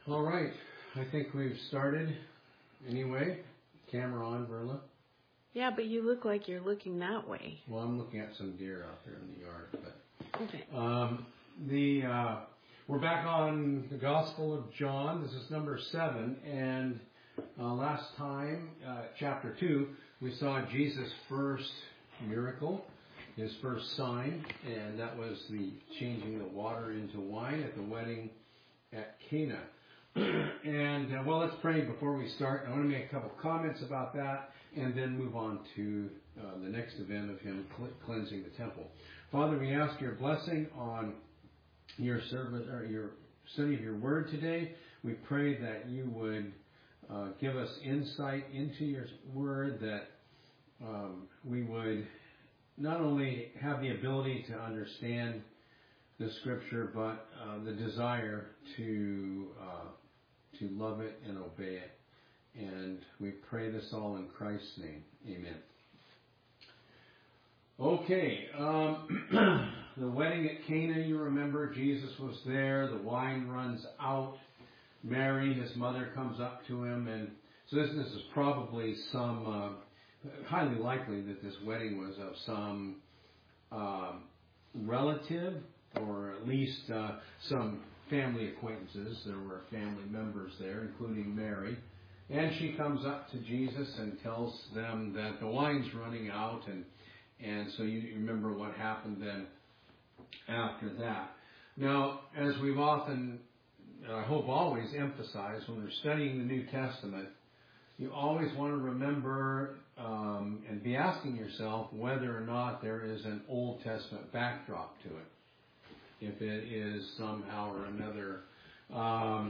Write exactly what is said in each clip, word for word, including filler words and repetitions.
All right. I think we've started anyway. Camera on, Verla. Yeah, but you look like you're looking that way. Well, I'm looking at some deer out there in the yard. But okay. Um, the uh, we're back on the Gospel of John. This is number seven, and uh, last time, uh, chapter two, we saw Jesus' first miracle, his first sign, and that was the changing the water into wine at the wedding at Cana. And, uh, well, let's pray before we start. I want to make a couple comments about that and then move on to uh, the next event of him cl- cleansing the temple. Father, we ask your blessing on your service, or your study of your word today. We pray that you would uh, give us insight into your word, that um, we would not only have the ability to understand the scripture, but uh, the desire to uh, to love it and obey it. And we pray this all in Christ's name. Amen. Okay, um, the wedding at Cana, you remember, Jesus was there. The wine runs out. Mary, his mother, comes up to him. And so this, this is probably some, uh, highly likely that this wedding was of some um, relative, or at least uh, some family acquaintances. There were family members there, including Mary. And she comes up to Jesus and tells them that the wine's running out. And, and so you remember what happened then after that. Now, as we've often, I hope always emphasized when we're studying the New Testament, you always want to remember um, and be asking yourself whether or not there is an Old Testament backdrop to it. If it is somehow or another um,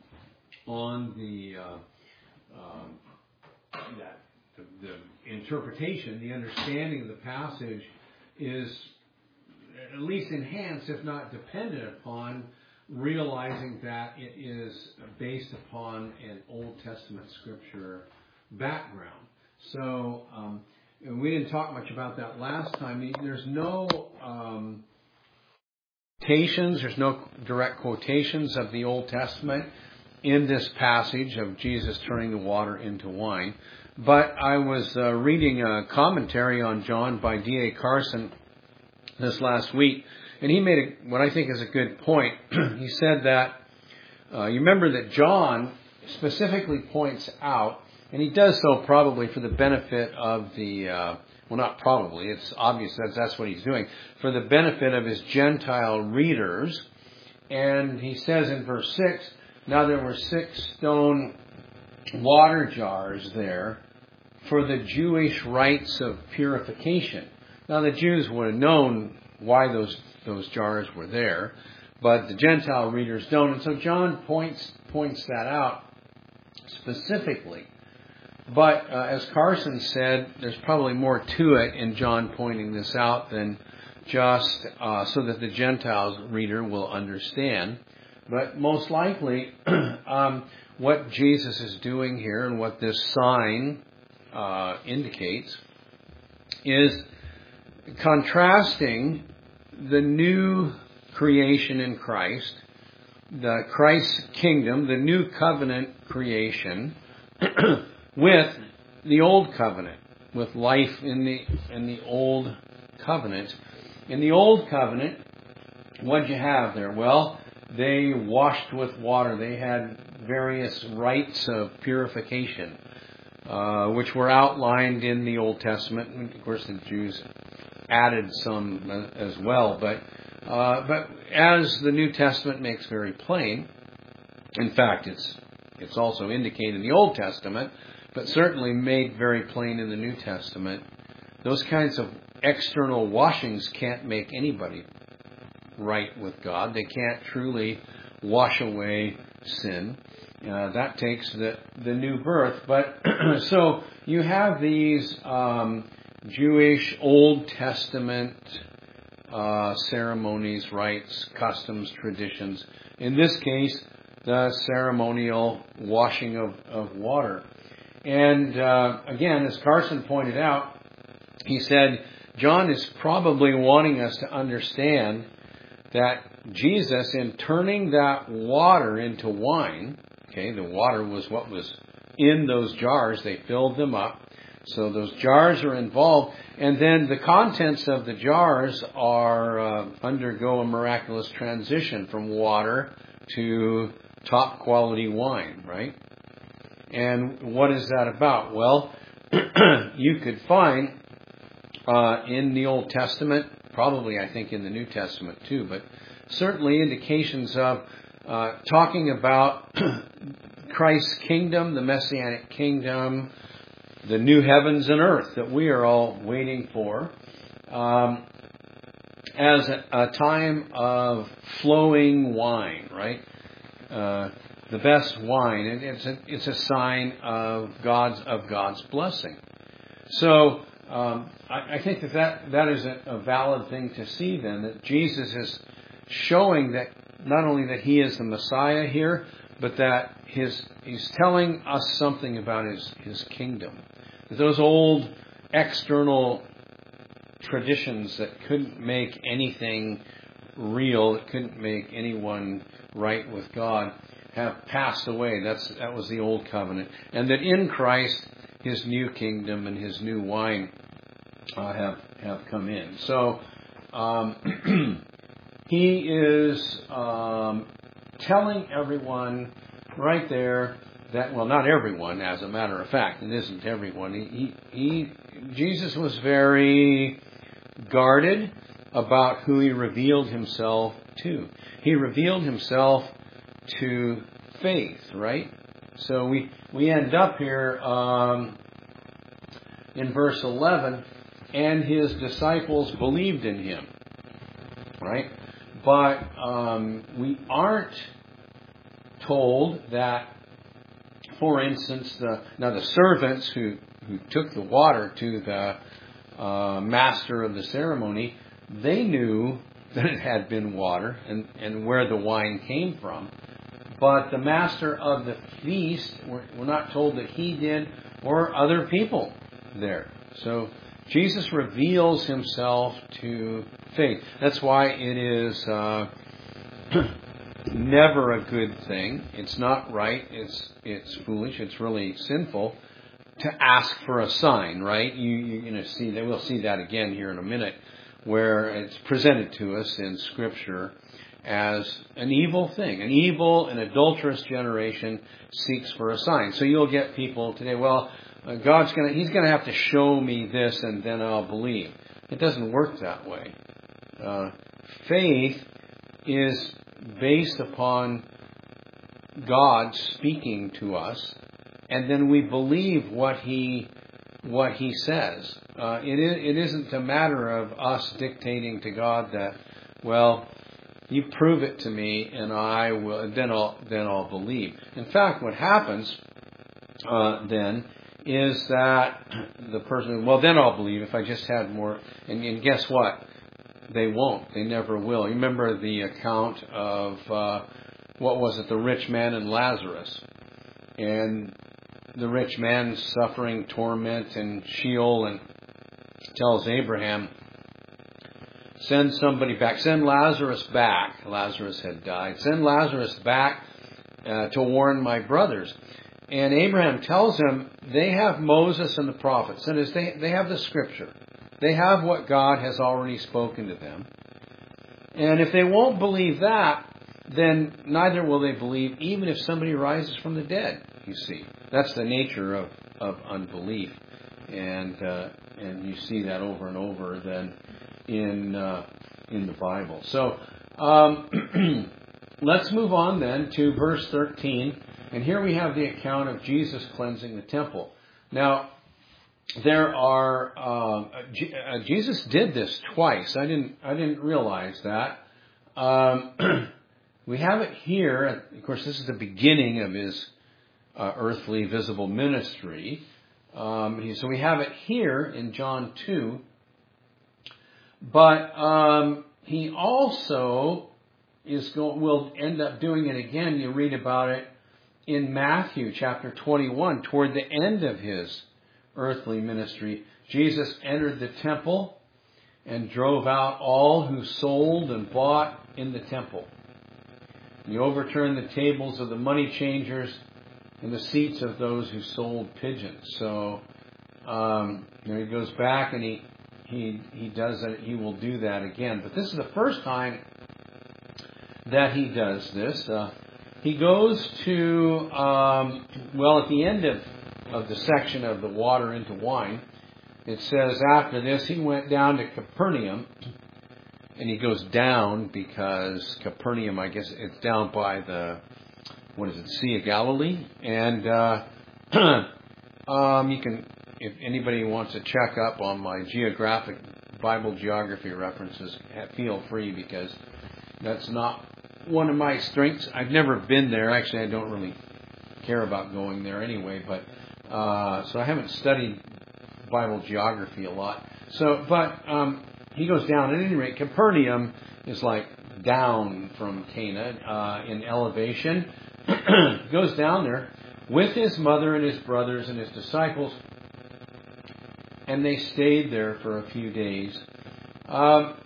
on the uh, um, that the, the interpretation, the understanding of the passage is at least enhanced, if not dependent upon, realizing that it is based upon an Old Testament scripture background. So um, we didn't talk much about that last time. There's no um, quotations, there's no direct quotations of the Old Testament in this passage of Jesus turning the water into wine. But I was uh, reading a commentary on John by D A Carson this last week, and he made a, what I think is a good point. He said that, uh, you remember that John specifically points out, and he does so probably for the benefit of the, uh, well, not probably, it's obvious that that's what he's doing, for the benefit of his Gentile readers. And he says in verse six, now there were six stone water jars there for the Jewish rites of purification. Now the Jews would have known why those those jars were there, but the Gentile readers don't. And so John points points that out specifically. But uh, as Carson said, there's probably more to it in John pointing this out than just uh, so that the Gentiles reader will understand. But most likely, um, what Jesus is doing here and what this sign uh, indicates is contrasting the new creation in Christ, the Christ's kingdom, the new covenant creation, with the old covenant, with life in the in the old covenant. In the old covenant, what did you have there? Well, they washed with water. They had various rites of purification, uh, which were outlined in the Old Testament. And of course, the Jews added some as well. But uh, but as the New Testament makes very plain, in fact, it's it's also indicated in the Old Testament, but certainly made very plain in the New Testament, those kinds of external washings can't make anybody right with God. They can't truly wash away sin. Uh, that takes the, the new birth. But so you have these um, Jewish Old Testament uh, ceremonies, rites, customs, traditions. In this case, the ceremonial washing of, of water. And uh, again, as Carson pointed out, he said, John is probably wanting us to understand that Jesus, in turning that water into wine, okay, the water was what was in those jars. They filled them up. So those jars are involved. And then the contents of the jars are uh, undergo a miraculous transition from water to top quality wine, right? And what is that about? Well, you could find uh, in the Old Testament, probably I think in the New Testament too, but certainly indications of uh, talking about Christ's kingdom, the Messianic kingdom, the new heavens and earth that we are all waiting for, um, as a, a time of flowing wine, right? Uh, the best wine. It, it's a, it's a sign of God's of God's blessing. So um, I, I think that, that that is a, a valid thing to see. Then that Jesus is showing that not only that He is the Messiah here, but that his He's telling us something about His His kingdom. Those old external traditions that couldn't make anything real, that couldn't make anyone right with God, have passed away. That's that was the old covenant, and that in Christ, His new kingdom and His new wine uh, have have come in. So um, He is um, telling everyone right there. That, well, not everyone, as a matter of fact. It isn't everyone. He, he, he, Jesus was very guarded about who He revealed Himself to. He revealed Himself to faith, right? So we, we end up here um, in verse eleven, and His disciples believed in Him, right? But um, we aren't told that, for instance, the, now the servants who, who took the water to the uh, master of the ceremony, they knew that it had been water and, and where the wine came from. But the master of the feast, we're, we're not told that he did or other people there. So Jesus reveals Himself to faith. That's why it is Uh, never a good thing. It's not right. It's it's foolish. It's really sinful to ask for a sign, right? You, you're going to see that. We'll see that again here in a minute, where it's presented to us in Scripture as an evil thing. An evil and adulterous generation seeks for a sign. So you'll get people today, well, uh, God's going to, He's going to have to show me this and then I'll believe. It doesn't work that way. Uh, faith is based upon God speaking to us, and then we believe what He what He says. Uh, it is, it isn't a matter of us dictating to God that, well, you prove it to me, and I will. Then I'll then I'll believe. In fact, what happens uh, then is that the person, well, then I'll believe if I just had more. And, and guess what? They won't. They never will. You remember the account of, uh, what was it, the rich man and Lazarus. And the rich man suffering torment in Sheol and tells Abraham, send somebody back. Send Lazarus back. Lazarus had died. Send Lazarus back uh, to warn my brothers. And Abraham tells him they have Moses and the prophets. That is, they, they have the Scripture. They have what God has already spoken to them. And if they won't believe that, then neither will they believe even if somebody rises from the dead, you see. That's the nature of, of unbelief. And uh, and you see that over and over then in, uh, in the Bible. So um, let's move on then to verse thirteen. And here we have the account of Jesus cleansing the temple. Now, There are uh, G- uh, Jesus did this twice. I didn't I didn't realize that. Um, we have it here. Of course, this is the beginning of His uh, earthly visible ministry. Um, he, so we have it here in John two. But um, He also is going. Will end up doing it again. You read about it in Matthew chapter twenty-one, toward the end of His earthly ministry. Jesus entered the temple and drove out all who sold and bought in the temple. He overturned the tables of the money changers and the seats of those who sold pigeons. So, um, you know, he goes back and he he he does it. He will do that again. But this is the first time that he does this. Uh, he goes to um, well, at the end of of the section of the water into wine, it says after this he went down to Capernaum. And he goes down because Capernaum, I guess, it's down by the, what is it, Sea of Galilee. And uh, um, you can, if anybody wants to check up on my geographic, Bible geography references, feel free, because that's not one of my strengths. I've never been there. Actually, I don't really care about going there anyway. But uh, so I haven't studied Bible geography a lot. So, but... Um, He goes down. At any rate, Capernaum is like down from Cana uh, in elevation. Goes down there with his mother and his brothers and his disciples, and they stayed there for a few days. Um,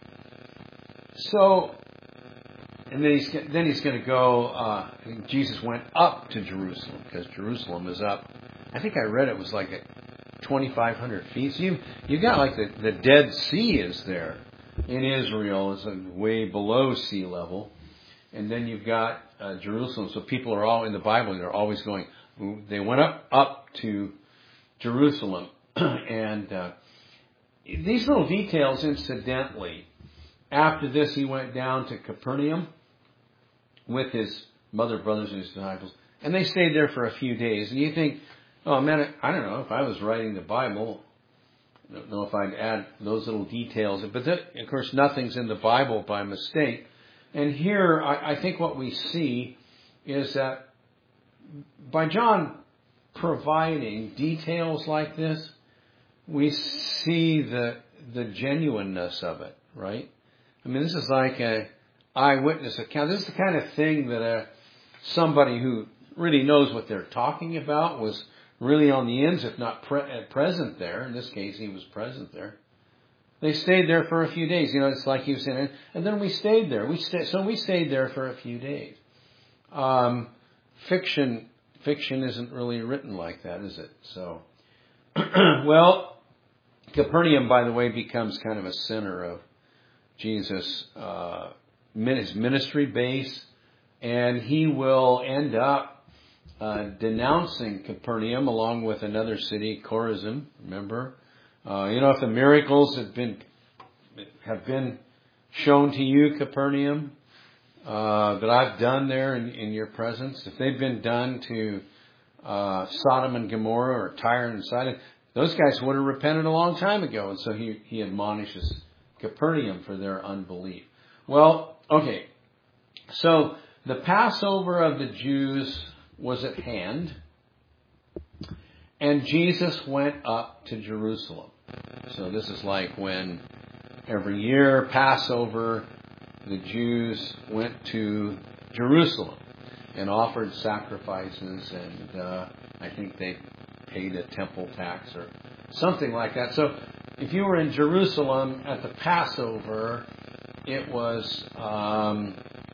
so, and then he's then he's going to go. Uh, Jesus went up to Jerusalem, because Jerusalem is up. I think I read it was like a twenty-five hundred feet. So you you got like the, the Dead Sea is there in Israel, is way below sea level, and then you've got uh, Jerusalem. So people are all in the Bible. They're always going. They went up up to Jerusalem, and uh, these little details, incidentally. After this, he went down to Capernaum with his mother, brothers, and his disciples, and they stayed there for a few days. And you think, oh man, I don't know, if I was writing the Bible, I don't know if I'd add those little details. But that, of course, nothing's in the Bible by mistake. And here, I, I think what we see is that by John providing details like this, we see the the genuineness of it, right? I mean, this is like a eyewitness account. This is the kind of thing that a, somebody who really knows what they're talking about was really on the ends, if not pre- present there. In this case, he was present there. They stayed there for a few days. You know, it's like he was saying, and then we stayed there. We stayed, so we stayed there for a few days. Um, fiction, fiction isn't really written like that, is it? So, well, Capernaum, by the way, becomes kind of a center of Jesus' uh, his ministry base, and he will end up Uh, denouncing Capernaum along with another city, Chorazin. Remember, uh, you know, if the miracles have been have been shown to you, Capernaum, uh, that I've done there in, in your presence, if they've been done to uh, Sodom and Gomorrah or Tyre and Sidon, those guys would have repented a long time ago. And so he he admonishes Capernaum for their unbelief. Well, okay, so the Passover of the Jews was at hand, and Jesus went up to Jerusalem. So this is like when every year, Passover, the Jews went to Jerusalem and offered sacrifices, and uh, I think they paid a temple tax or something like that. So if you were in Jerusalem at the Passover, it was... Um,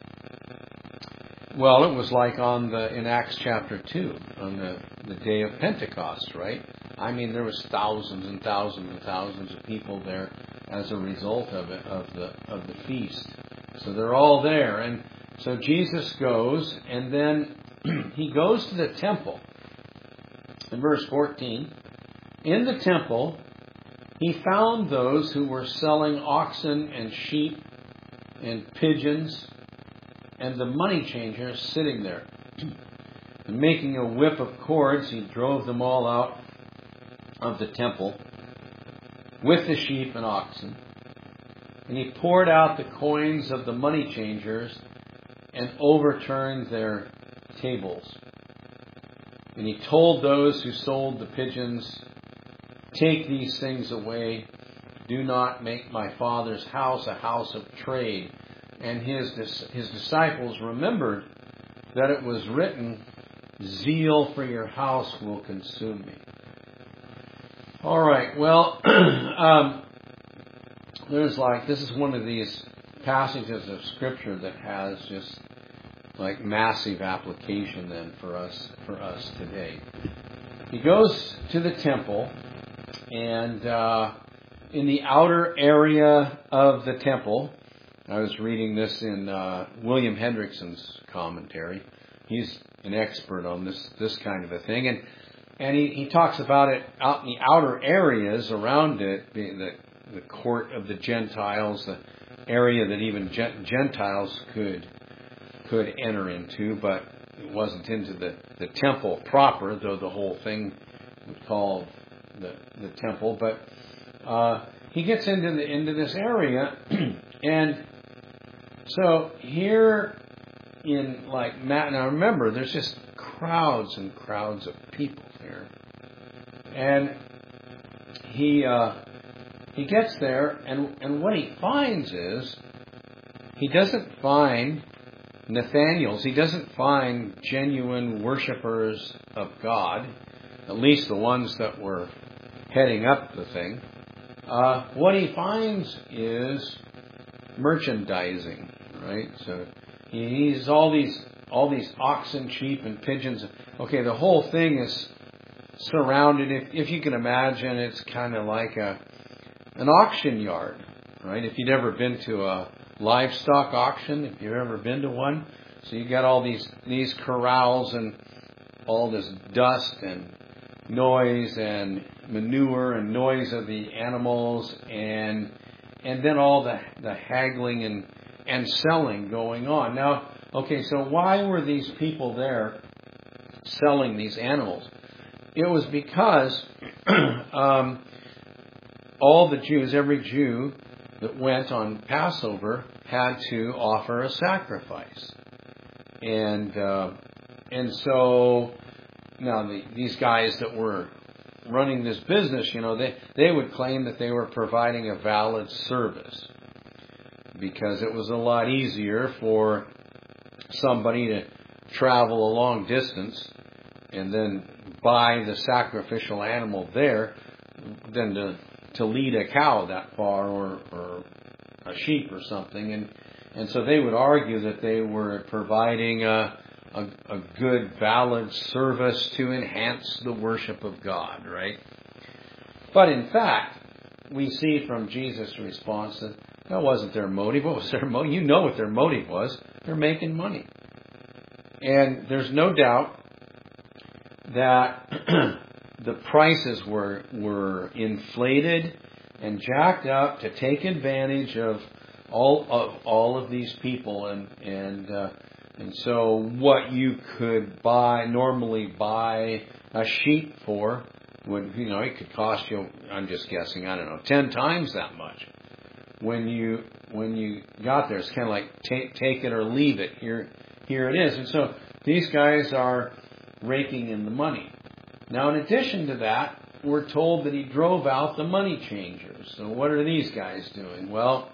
Well, it was like on the in Acts chapter two, on the, the day of Pentecost, right? I mean, there was thousands and thousands and thousands of people there as a result of it, of the of the feast. So they're all there, and so Jesus goes, and then he goes to the temple. In verse fourteen, in the temple, he found those who were selling oxen and sheep and pigeons, and the money changers sitting there. And making a whip of cords, he drove them all out of the temple with the sheep and oxen. And he poured out the coins of the money changers and overturned their tables. And he told those who sold the pigeons, "Take these things away. Do not make my Father's house a house of trade." And his his disciples remembered that it was written, "Zeal for your house will consume me." All right, well, um, there's like, this is one of these passages of Scripture that has just like massive application then for us for us today. He goes to the temple, and uh, in the outer area of the temple, I was reading this in uh, William Hendrickson's commentary. He's an expert on this this kind of a thing, and and he, he talks about it out in the outer areas around it, being the the court of the Gentiles, the area that even Gentiles could could enter into, but it wasn't into the, the temple proper, though the whole thing was called the the temple. But uh, he gets into the into this area, and so here in like Matt, now remember, there's just crowds and crowds of people there, and he uh, he gets there, and and what he finds is he doesn't find Nathaniel's. He doesn't find genuine worshipers of God, at least the ones that were heading up the thing. Uh, what he finds is merchandising, right? So he needs all these all these oxen, sheep, and pigeons. Okay, the whole thing is surrounded. If, if you can imagine, it's kind of like a an auction yard, right? If you'd ever been to a livestock auction, if you've ever been to one, so you got all these these corrals and all this dust and noise and manure and noise of the animals, and and then all the the haggling and and selling going on. Now, okay, so why were these people there selling these animals? It was because um, all the Jews, every Jew that went on Passover had to offer a sacrifice, and uh, and so now the, these guys that were running this business, you know, they they would claim that they were providing a valid service because it was a lot easier for somebody to travel a long distance and then buy the sacrificial animal there than to to lead a cow that far, or, or a sheep or something. And and so they would argue that they were providing a, a, a good, valid service to enhance the worship of God, right? But in fact, we see from Jesus' response that that wasn't their motive. What was their motive? You know what their motive was. They're making money. And there's no doubt that the prices were were inflated and jacked up to take advantage of all of all of these people, and and uh, and so what you could buy normally buy a sheep for would, you know, it could cost you, I'm just guessing, I don't know, ten times that much. When you when you got there, it's kind of like take take it or leave it. Here here it is. And so these guys are raking in the money. Now, in addition to that, we're told that he drove out the money changers. So what are these guys doing? Well,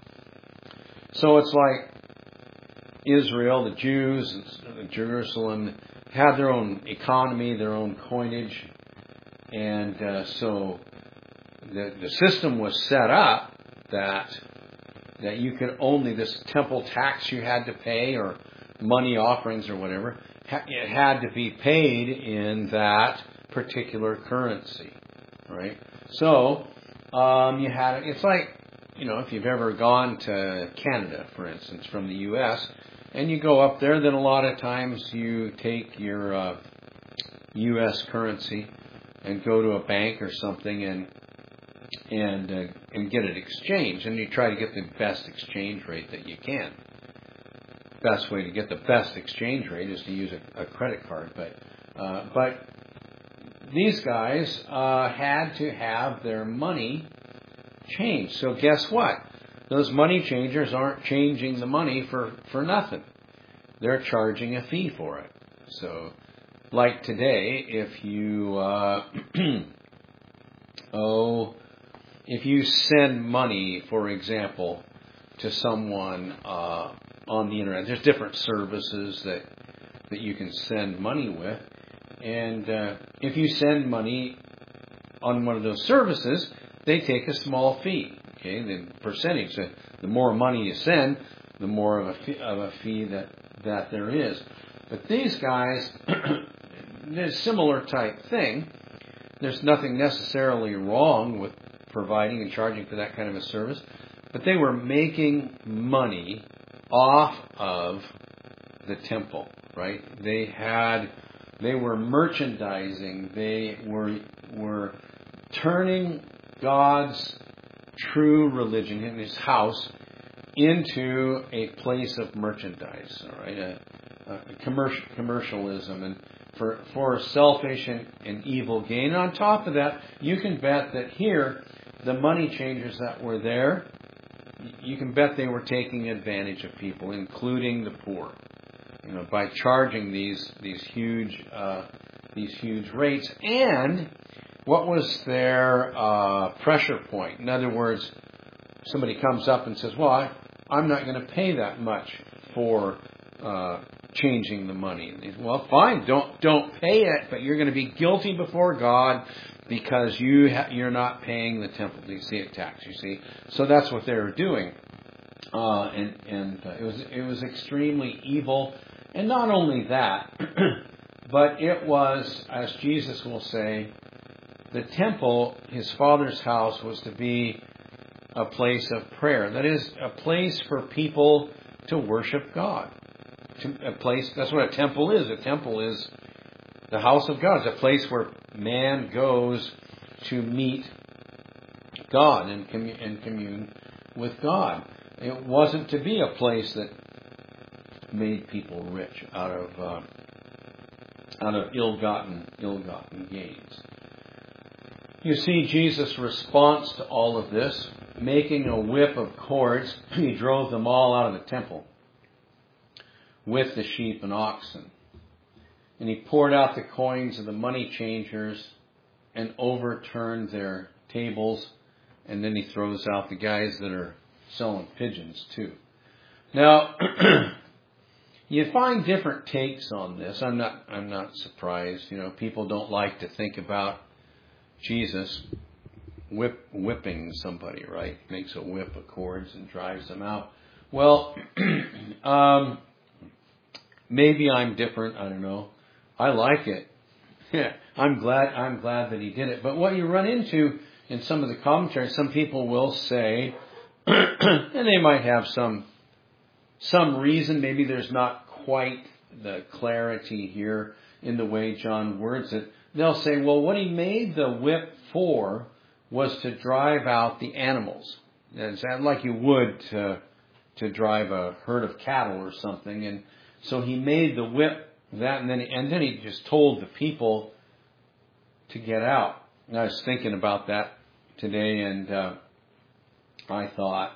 so it's like Israel, the Jews, and Jerusalem had their own economy, their own coinage, and uh, so the the system was set up that that you could only, this temple tax you had to pay, or money offerings or whatever, it had to be paid in that particular currency, right? So um, you had, it's like, you know, if you've ever gone to Canada, for instance, from the U S, and you go up there, then a lot of times you take your uh, U S currency and go to a bank or something and and uh, and get it exchanged, and you try to get the best exchange rate that you can. Best way to get the best exchange rate is to use a, a credit card, but uh, but these guys uh, had to have their money changed. So guess what? Those money changers aren't changing the money for, for nothing. They're charging a fee for it. So, like today, if you uh, oh, if you send money, for example, to someone uh, on the internet, there's different services that that you can send money with, and uh, if you send money on one of those services, they take a small fee. Okay, the percentage. The more money you send, the more of a fee, of a fee that, that there is. But these guys, there's a similar type thing. There's nothing necessarily wrong with providing and charging for that kind of a service, but they were making money off of the temple, right? They had, they were merchandising. They were were turning God's true religion in His house into a place of merchandise, all right? A, a commercial commercialism and for for selfish and, and evil gain. And on top of that, you can bet that here, the money changers that were there, you can bet they were taking advantage of people, including the poor, you know, by charging these these huge uh, these huge rates. And what was their uh, pressure point? In other words, somebody comes up and says, "Well, I, I'm not going to pay that much for uh, changing the money." And he says, "Well, fine, don't don't pay it, but you're going to be guilty before God because you ha- you're not paying the temple tax." You see, so that's what they were doing, uh, and and uh, it was it was extremely evil. And not only that, but it was, as Jesus will say, the temple, His Father's house, was to be a place of prayer. That is, a place for people to worship God. A place, that's what a temple is. A temple is the house of God. It's a place where man goes to meet God and commune, and commune with God. It wasn't to be a place that made people rich out of uh, out of ill-gotten ill-gotten gains. You see Jesus' response to all of this, making a whip of cords. He drove them all out of the temple with the sheep and oxen. And He poured out the coins of the money changers and overturned their tables. And then He throws out the guys that are selling pigeons too. Now, you find different takes on this. I'm not I'm not surprised. You know, people don't like to think about Jesus whip, whipping somebody, right? Makes a whip of cords and drives them out. Well, um, maybe I'm different. I don't know. I like it. Yeah, I'm glad. I'm glad that He did it. But what you run into in some of the commentaries, some people will say, and they might have some some reason. Maybe there's not quite the clarity here in the way John words it. They'll say, well, what He made the whip for was to drive out the animals. It's like you would to, to drive a herd of cattle or something. And so He made the whip that, and then, and then He just told the people to get out. And I was thinking about that today, and uh, I thought,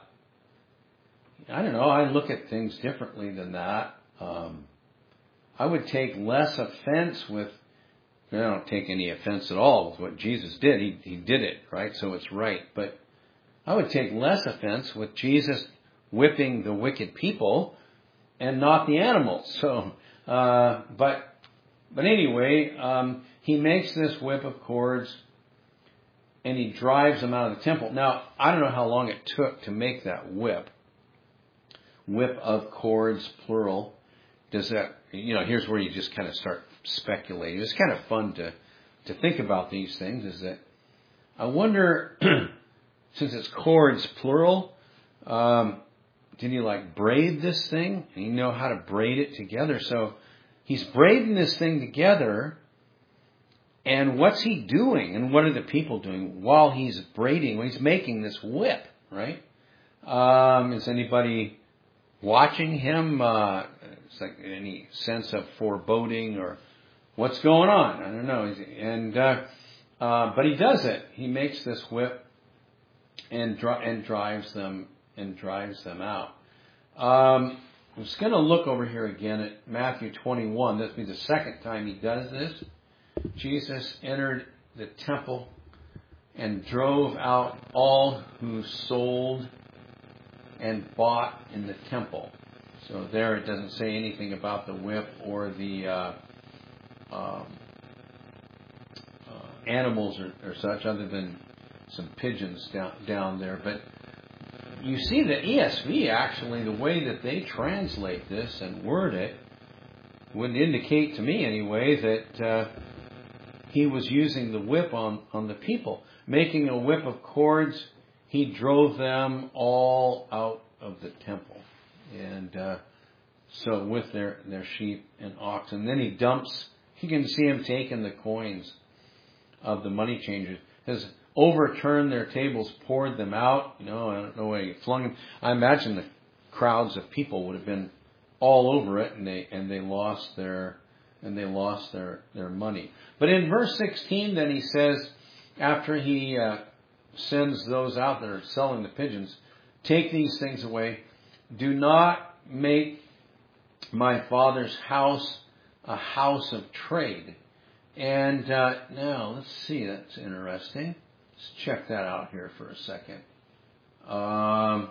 I don't know, I look at things differently than that. Um, I would take less offense with, I don't take any offense at all with what Jesus did. He, he did it, right? So it's right. But I would take less offense with Jesus whipping the wicked people and not the animals. So, uh, but, but anyway, um, He makes this whip of cords and He drives them out of the temple. Now, I don't know how long it took to make that whip. Whip of cords, plural. Does that, you know, here's where you just kind of start speculating. It's kind of fun to, to think about these things, is that I wonder, since it's cords, plural, um, did He like braid this thing? And you know how to braid it together. So He's braiding this thing together. And what's He doing? And what are the people doing while He's braiding, when He's making this whip, right? Um, is anybody watching Him? Uh, it's like any sense of foreboding or what's going on? I don't know. And uh, uh, but He does it. He makes this whip and dri- and drives them and drives them out. Um, I'm just going to look over here again at Matthew twenty-one. This will be the second time He does this. Jesus entered the temple and drove out all who sold and bought in the temple. So there it doesn't say anything about the whip or the uh, um, uh, animals or, or such, other than some pigeons down, down there. But you see the E S V, actually, the way that they translate this and word it, would indicate to me anyway that uh, he was using the whip on, on the people. Making a whip of cords, he drove them all out of the temple. And uh, so with their, their sheep and oxen. Then he dumps, you can see him taking the coins of the money changers. Has overturned their tables, poured them out. You know, I don't know where he flung them. I imagine the crowds of people would have been all over it, and they and they lost their and they lost their, their money. But in verse sixteen, then he says, after he uh, sends those out that are selling the pigeons, take these things away. Do not make my Father's house a house of trade. And uh, now, let's see, that's interesting. Let's check that out here for a second. Um,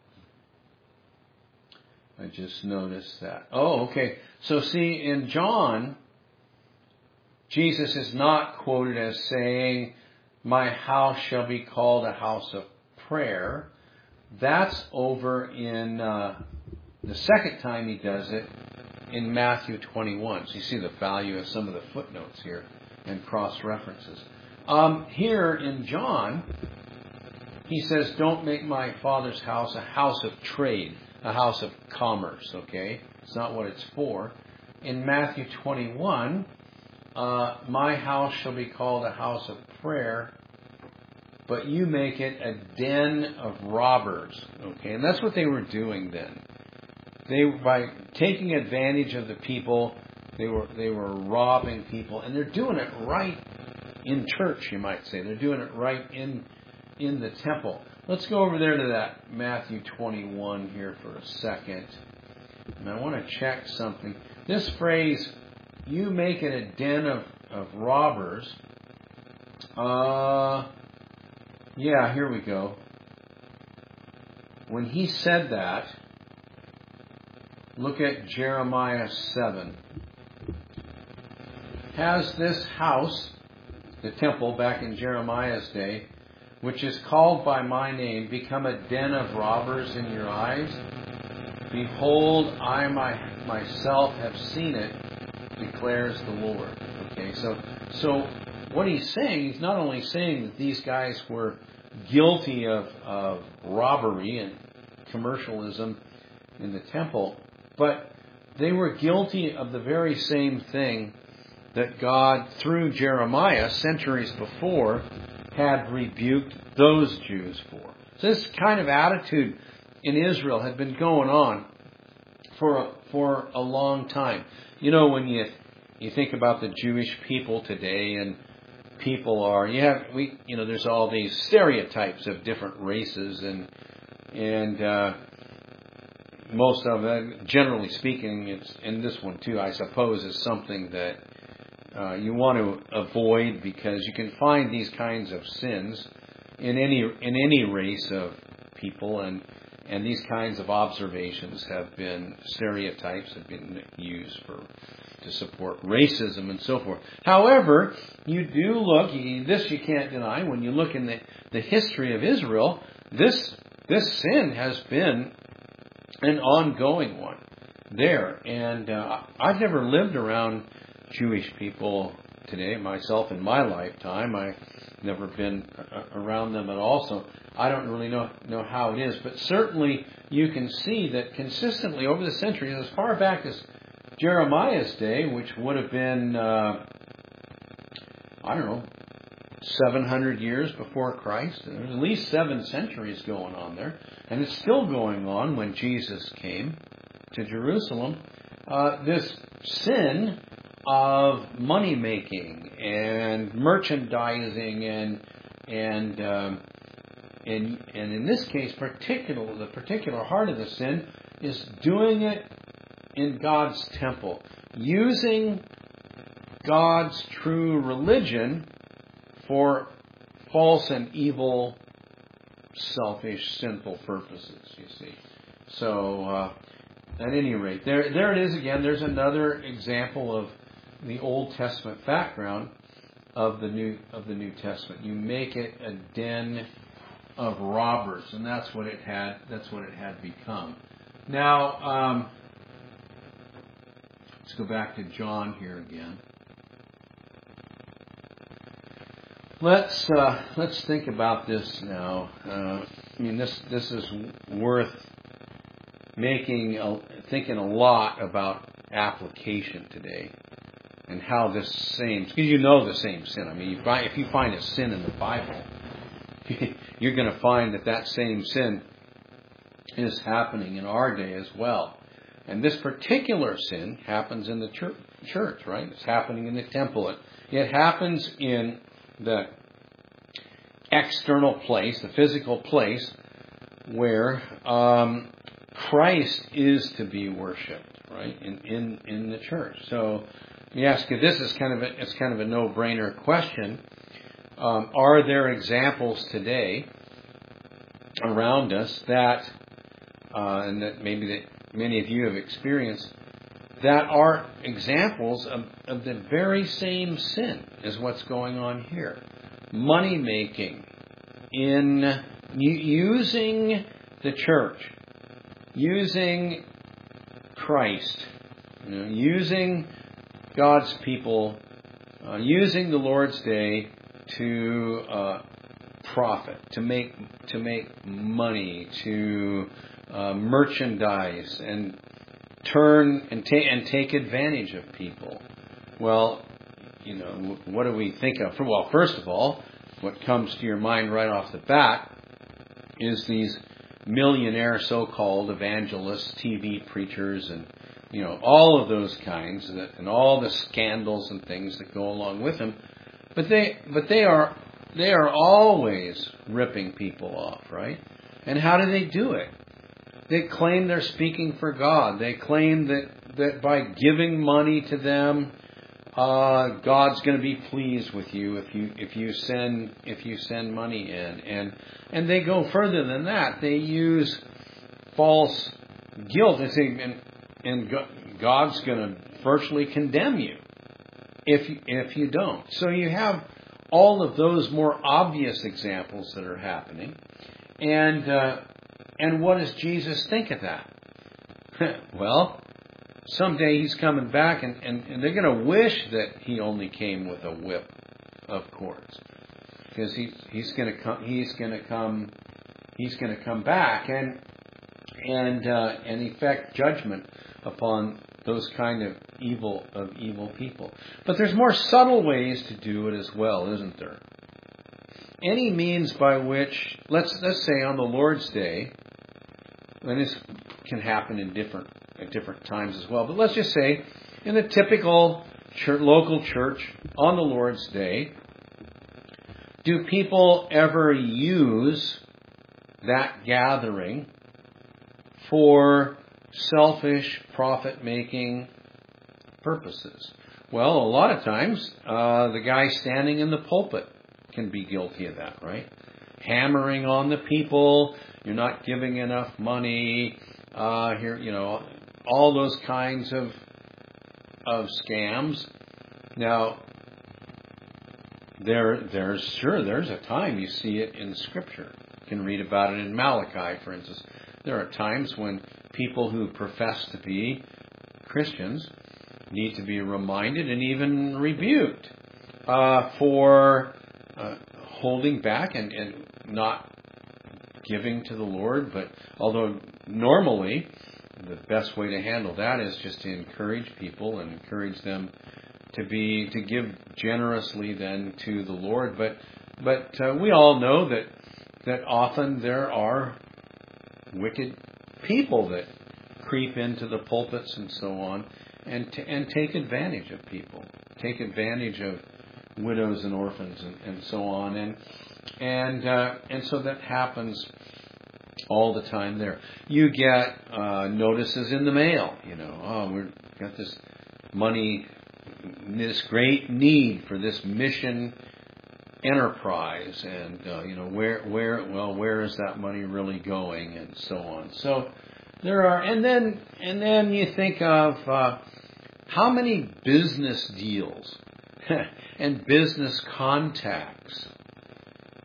I just noticed that. Oh, okay. So see, in John, Jesus is not quoted as saying, my house shall be called a house of prayer. That's over in uh, the second time he does it, in Matthew twenty-one. So you see the value of some of the footnotes here and cross-references. Um, here in John, he says, don't make my Father's house a house of trade, a house of commerce, okay? It's not what it's for. In Matthew twenty-one, uh, my house shall be called a house of prayer, but you make it a den of robbers, okay? And that's what they were doing then. They, by taking advantage of the people, they were they were robbing people, and they're doing it right in church, you might say. They're doing it right in in the temple. Let's go over there to that Matthew twenty-one here for a second. And I want to check something. This phrase, you make it a den of, of robbers. Uh, yeah, here we go. When he said that, look at Jeremiah seven. Has this house, the temple back in Jeremiah's day, which is called by my name, become a den of robbers in your eyes? Behold, I my, myself have seen it, declares the Lord. Okay, so so what he's saying, he's not only saying that these guys were guilty of, of robbery and commercialism in the temple, but they were guilty of the very same thing that God, through Jeremiah, centuries before, had rebuked those Jews for. So this kind of attitude in Israel had been going on for a, for a long time. You know, when you you think about the Jewish people today, and people are you have we you know there's all these stereotypes of different races, and and uh, most of them, generally speaking, it's and this one too, I suppose, is something that uh, you want to avoid, because you can find these kinds of sins in any in any race of people, and and these kinds of observations have been stereotypes have been used for to support racism and so forth. However, you do look, this you can't deny, when you look in the, the history of Israel, this this sin has been an ongoing one there. And uh, I've never lived around Jewish people today, myself in my lifetime. I've never been around them at all, so I don't really know, know how it is. But certainly you can see that consistently over the centuries, as far back as Jeremiah's day, which would have been, uh, I don't know, seven hundred years before Christ. There's at least seven centuries going on there. And it's still going on when Jesus came to Jerusalem. Uh, this sin of money making and merchandising and and um, and and in this case, particular the particular heart of the sin is doing it in God's temple, using God's true religion for false and evil, selfish, sinful purposes, you see. So, uh, at any rate, there there it is again. There's another example of the Old Testament background of the New of the New Testament. You make it a den of robbers, and that's what it had. That's what it had become. Now, um, let's go back to John here again. Let's uh, let's think about this now. Uh, I mean, this this is worth making a, thinking a lot about application today, and how this same, because you know the same sin. I mean, you find, if you find a sin in the Bible, you're going to find that that same sin is happening in our day as well. And this particular sin happens in the church, church right? It's happening in the temple. It, it happens in the external place, the physical place, where um, Christ is to be worshipped, right? In in in the church. So, you ask you, this is kind of a, it's kind of a no-brainer question. Um, are there examples today around us that, uh, and that maybe that many of you have experienced, that are examples of, of the very same sin as what's going on here? Money making in using the church, using Christ, you know, using God's people, uh, using the Lord's Day to uh, profit, to make to make money, to uh, merchandise, and turn and take and take advantage of people. Well, you know, what do we think of? Well, first of all, what comes to your mind right off the bat is these millionaire so-called evangelists, T V preachers, and you know, all of those kinds, and all the scandals and things that go along with them. But they, but they are, they are always ripping people off, right? And how do they do it? They claim they're speaking for God. They claim that, that by giving money to them, uh, God's going to be pleased with you if you if you send if you send money in, and and they go further than that. They use false guilt. They say, and, and God's going to virtually condemn you if you, if you don't. So you have all of those more obvious examples that are happening, and uh, and what does Jesus think of that? Well, someday he's coming back, and, and, and they're going to wish that he only came with a whip of cords, because he's he's going to come he's going to come he's going to come back and and uh, and effect judgment upon those kind of evil of evil people. But there's more subtle ways to do it as well, isn't there? Any means by which, let's let's say on the Lord's Day, and this can happen in different at different times as well, but let's just say in the typical church, local church on the Lord's Day, do people ever use that gathering for selfish, profit-making purposes? Well, a lot of times, uh, the guy standing in the pulpit can be guilty of that, right? Hammering on the people, you're not giving enough money, uh, here, you know, all those kinds of of scams. Now, there, there's sure there's a time you see it in Scripture. You can read about it in Malachi, for instance. There are times when people who profess to be Christians need to be reminded and even rebuked uh, for uh, holding back and, and not giving to the Lord. But although normally the best way to handle that is just to encourage people and encourage them to be to give generously then to the Lord. But but uh, we all know that that often there are wicked people that creep into the pulpits and so on, and t- and take advantage of people, take advantage of widows and orphans and, and so on, and and uh, and so that happens all the time there. You get uh, notices in the mail, you know, oh, we've got this money, this great need for this mission enterprise, and uh, you know, where where well where is that money really going, and so on. So there are, and then and then you think of uh, how many business deals and business contacts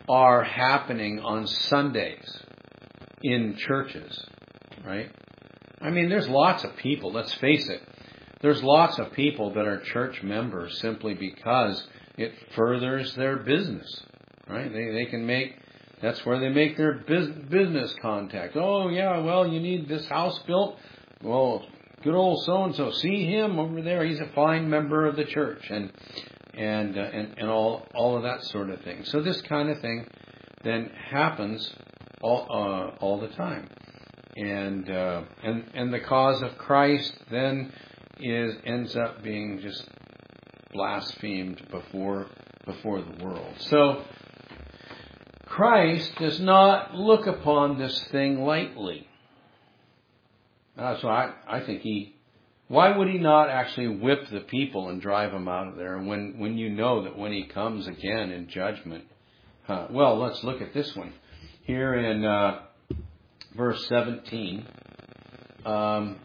are happening on Sundays in churches, right? I mean, there's lots of people, let's face it, there's lots of people that are church members simply because it furthers their business, right? They they can make, that's where they make their business contact. Oh, yeah, well, you need this house built. Well, good old so-and-so, see him over there. He's a fine member of the church, and and uh, and, and all all of that sort of thing. So this kind of thing then happens all uh, all the time. And uh, and and the cause of Christ then is ends up being just blasphemed before before the world. So Christ does not look upon this thing lightly. Uh, so I, I think he, why would he not actually whip the people and drive them out of there when, when you know that when he comes again in judgment? Uh, well, let's look at this one. Here in uh, verse seventeen. Um,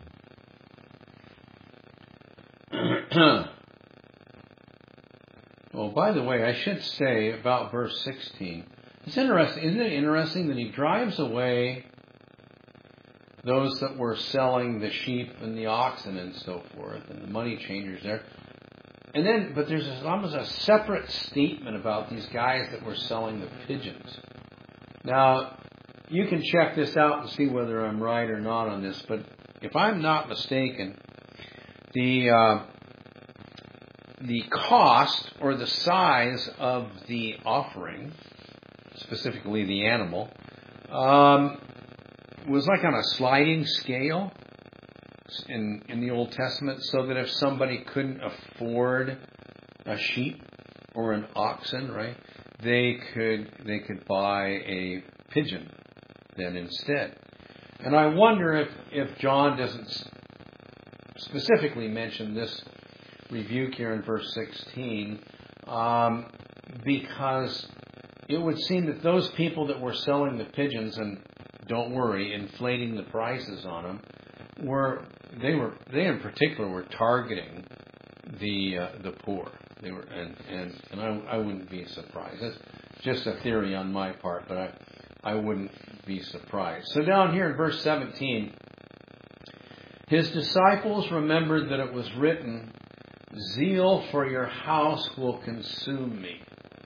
well, by the way, I should say about verse sixteen. It's interesting. Isn't it interesting that he drives away those that were selling the sheep and the oxen and so forth, and the money changers there. And then, but there's almost a separate statement about these guys that were selling the pigeons. Now, you can check this out and see whether I'm right or not on this, but if I'm not mistaken, the uh, the cost or the size of the offering, specifically the animal, um, was like on a sliding scale in in the Old Testament, so that if somebody couldn't afford a sheep or an oxen, right, they could they could buy a pigeon then instead. And I wonder if, if John doesn't specifically mention this rebuke here in verse sixteen, um, because it would seem that those people that were selling the pigeons, and don't worry, inflating the prices on them, were they were they in particular were targeting the uh, the poor. They were, and and, and I, I wouldn't be surprised. That's just a theory on my part, but I I wouldn't be surprised. So down here in verse seventeen, his disciples remembered that it was written, "Zeal for your house will consume me."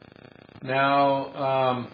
Now, um,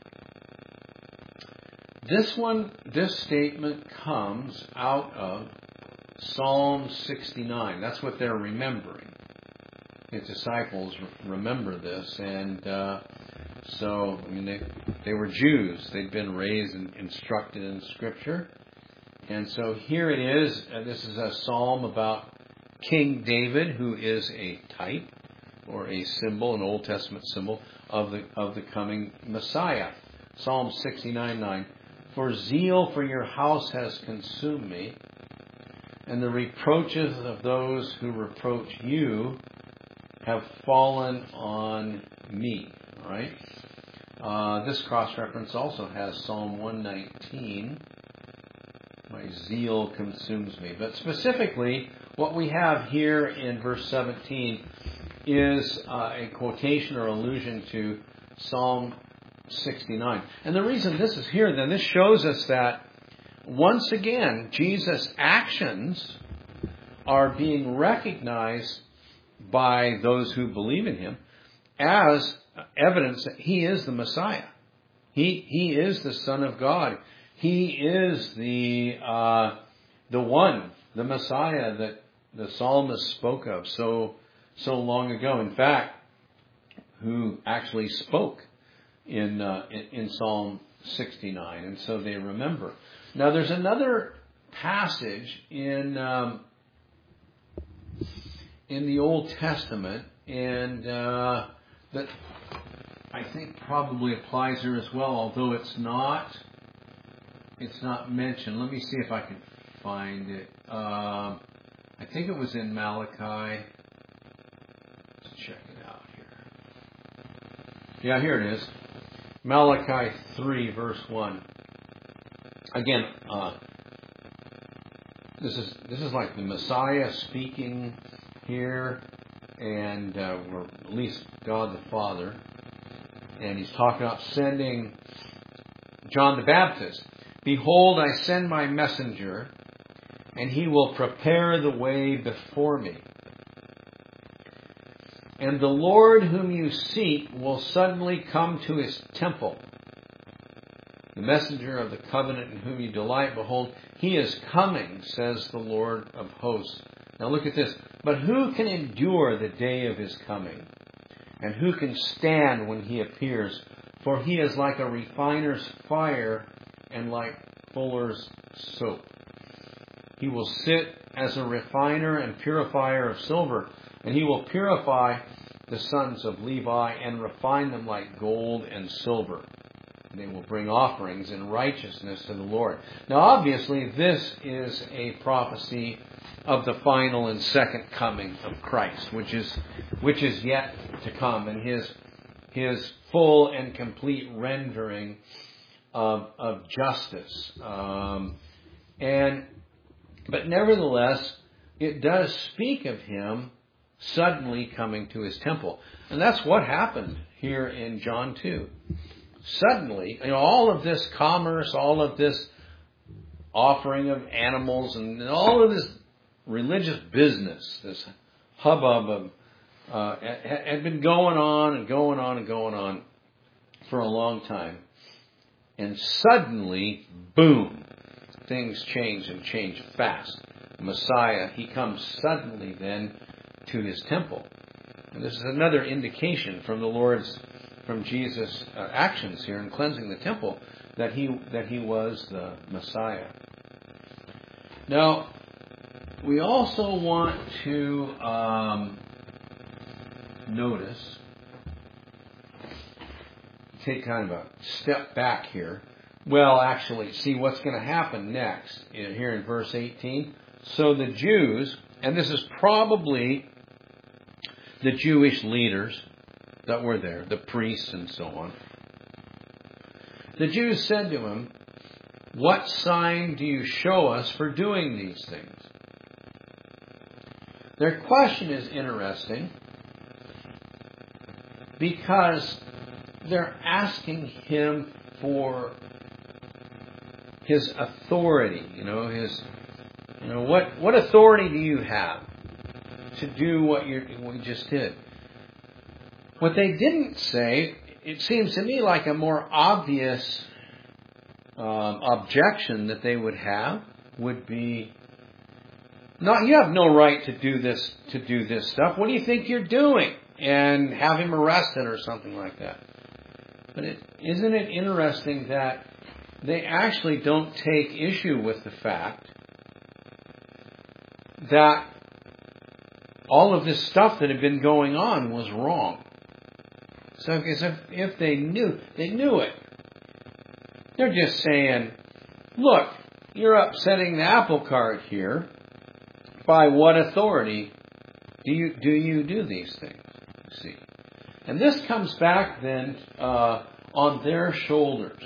this one, this statement comes out of Psalm sixty-nine. That's what they're remembering. His disciples remember this, and uh, so I mean they they were Jews. They'd been raised and instructed in Scripture, and so here it is. Uh, this is a psalm about King David, who is a type or a symbol, an Old Testament symbol of the of the coming Messiah. Psalm sixty-nine nine. For zeal for your house has consumed me, and the reproaches of those who reproach you have fallen on me. All right. Uh, this cross-reference also has Psalm one nineteen. My zeal consumes me. But specifically, what we have here in verse seventeen is uh, a quotation or allusion to Psalm sixty-nine. And the reason this is here, then, this shows us that once again, Jesus' actions are being recognized by those who believe in him as evidence that he is the Messiah. He he is the Son of God. He is the uh, the one, the Messiah that the psalmist spoke of so so long ago. In fact, who actually spoke in uh, in, in Psalm sixty-nine, and so they remember. Now, there's another passage in um, in the Old Testament, and uh, that I think probably applies here as well, although it's not it's not mentioned. Let me see if I can find it. Um, I think it was in Malachi. Let's check it out here. Yeah, here it is. Malachi three, verse one. Again, uh, this is this is like the Messiah speaking here, and uh, or at least God the Father. and he's talking about sending John the Baptist. Behold, I send my messenger, and he will prepare the way before me. And the Lord whom you seek will suddenly come to his temple. The messenger of the covenant in whom you delight, behold, he is coming, says the Lord of hosts. Now look at this. But who can endure the day of his coming? And who can stand when he appears? For he is like a refiner's fire and like fuller's soap. He will sit as a refiner and purifier of silver, and he will purify the sons of Levi and refine them like gold and silver. And they will bring offerings in righteousness to the Lord. Now obviously this is a prophecy of the final and second coming of Christ, which is which is yet to come, and his his full and complete rendering of, of justice. Um, and but nevertheless, it does speak of him suddenly coming to his temple, and that's what happened here in John two. Suddenly, you know, all of this commerce, all of this offering of animals, and all of this religious business, this hubbub of, uh, had been going on and going on and going on for a long time. And suddenly, boom, things change and change fast. Messiah, he comes suddenly then to his temple. And this is another indication from the Lord's, from Jesus' uh, actions here in cleansing the temple, that he that he was the Messiah. Now, we also want to um, notice, take kind of a step back here. Well, actually, see what's going to happen next in, here in verse eighteen. So the Jews, and this is probably the Jewish leaders that were there, the priests and so on. The Jews said to him, "What sign do you show us for doing these things?" Their question is interesting because they're asking him for his authority. You know, his, you know, what what authority do you have to do what you what you just did? What they didn't say, it seems to me like a more obvious um, objection that they would have would be, "No, you have no right to do this to do this stuff. What do you think you're doing?" And have him arrested or something like that. But it, isn't it interesting that they actually don't take issue with the fact that all of this stuff that had been going on was wrong. So if, if they knew, they knew it. They're just saying, "Look, you're upsetting the apple cart here. By what authority do you do you do these things?" See, and this comes back then uh, on their shoulders.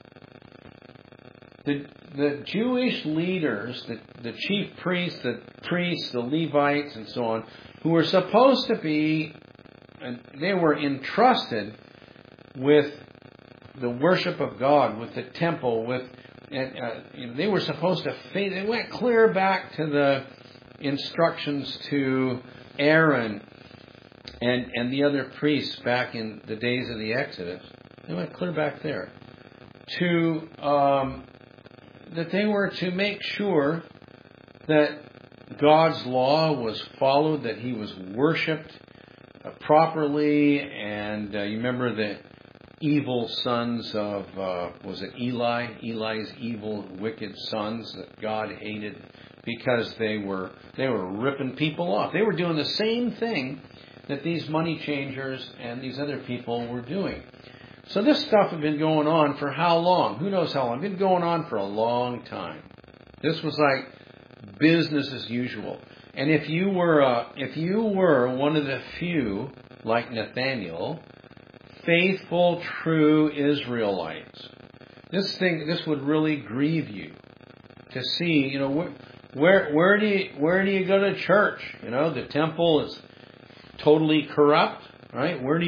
The the Jewish leaders, the, the chief priests, the priests, the Levites, and so on, who were supposed to be, and they were entrusted with the worship of God, with the temple, with and uh, you know, they were supposed to. They went clear back to the instructions to Aaron and and the other priests back in the days of the Exodus. They went clear back there to um, that they were to make sure that God's law was followed, that He was worshipped uh, properly, and uh, you remember the evil sons of uh, was it Eli? Eli's evil, wicked sons that God hated because they were they were ripping people off. They were doing the same thing that these money changers and these other people were doing. So this stuff had been going on for how long? Who knows how long? It had been going on for a long time. This was like business as usual. And if you were uh, if you were one of the few, like Nathaniel, faithful, true Israelites, this thing this would really grieve you to see. You know, where where where do you where do you go to church? You know, the temple is totally corrupt, right? Where do you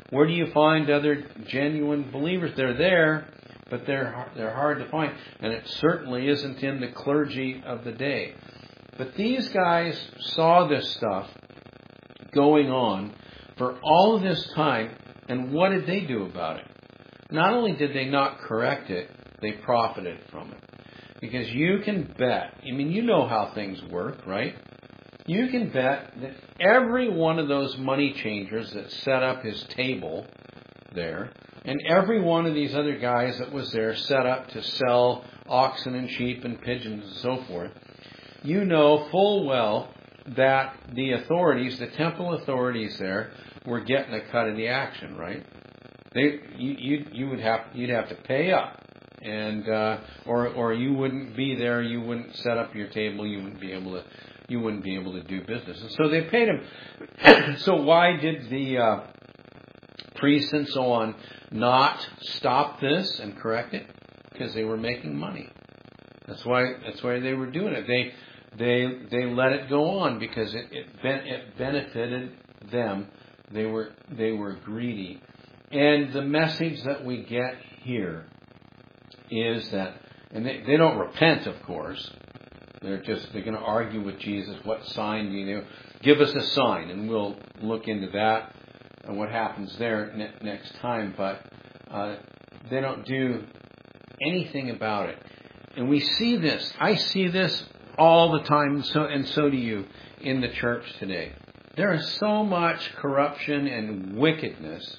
Where do you find other genuine believers? They're there, but they're they're hard to find. And it certainly isn't in the clergy of the day. But these guys saw this stuff going on for all of this time, and what did they do about it? Not only did they not correct it, they profited from it. Because you can bet, I mean, you know how things work, right? You can bet that every one of those money changers that set up his table there, and every one of these other guys that was there set up to sell oxen and sheep and pigeons and so forth, you know full well that the authorities, the temple authorities there, were getting a cut of the action, right? They, you, you, you would have, you'd have to pay up, and uh, or or you wouldn't be there. You wouldn't set up your table. You wouldn't be able to, you wouldn't be able to do business. And so they paid him. So why did the uh, priests and so on not stop this and correct it? Because they were making money. That's why. That's why they were doing it. They they they let it go on because it it, ben, it benefited them. They were they were greedy. And the message that we get here is that, and they, they don't repent, of course. They're just, they're going to argue with Jesus. What sign do you do? Give us a sign, and we'll look into that and what happens there ne- next time. But uh, they don't do anything about it. And we see this. I see this all the time, so and so do you in the church today. There is so much corruption and wickedness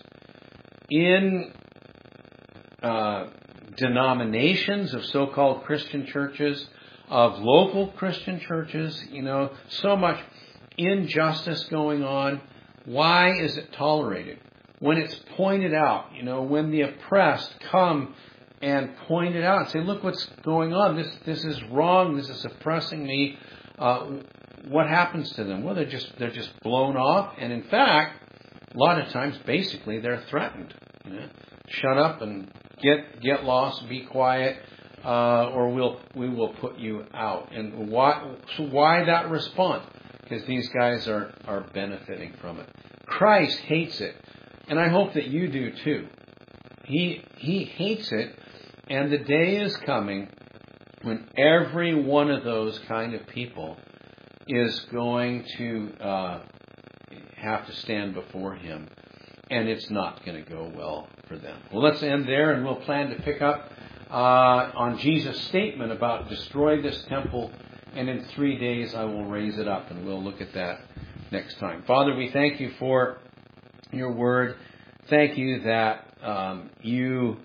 in uh, denominations of so-called Christian churches, of local Christian churches, you know, so much injustice going on. Why is it tolerated? When it's pointed out, you know, when the oppressed come and point it out and say, look what's going on, this this is wrong, this is oppressing me, uh, what happens to them? Well, they're just they're just blown off, and in fact, a lot of times, basically, they're threatened. You know? Shut up and get get lost, be quiet, uh, or we'll we will put you out. And why? So why that response? Because these guys are are benefiting from it. Christ hates it, and I hope that you do too. He he hates it, and the day is coming when every one of those kind of people is going to uh, have to stand before Him, and it's not going to go well for them. Well, let's end there, and we'll plan to pick up uh, on Jesus' statement about destroy this temple, and in three days I will raise it up, and we'll look at that next time. Father, we thank you for your word. Thank you that um, you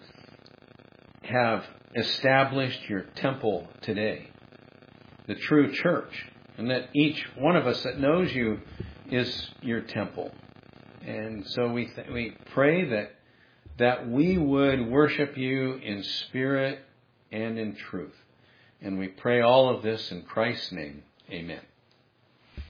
have established your temple today, the true church, and that each one of us that knows you is your temple. And so we th- we pray that that we would worship you in spirit and in truth. And we pray all of this in Christ's name. Amen.